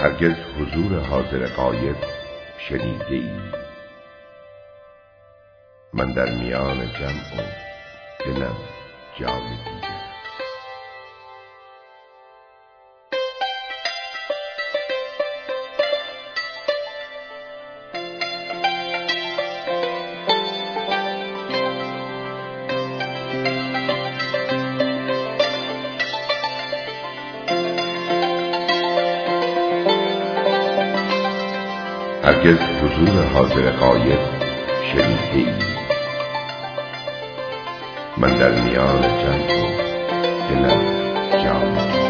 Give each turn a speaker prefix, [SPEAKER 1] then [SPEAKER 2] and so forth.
[SPEAKER 1] هرگز حضور حاضر غایب شنیده ای؟ من در میان جمع و دلم جای دیگر. هرگز حضور حاضر غایب شنیده ای؟ من در میان جمع و دلم جای دیگر.